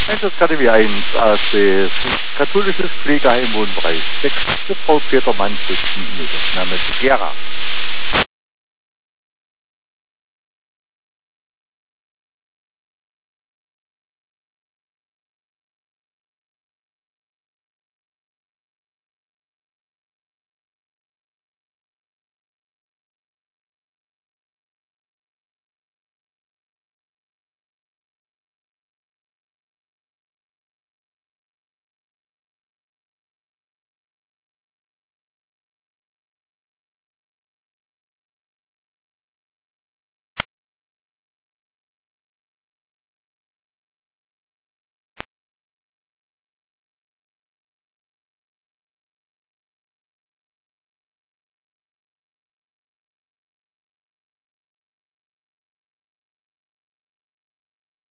Einsatzkategorie 1, ASB, katholisches Pflegeheim Wohnbereich 6, für Frau Petermann, 5 Minuten. Name ist Gera.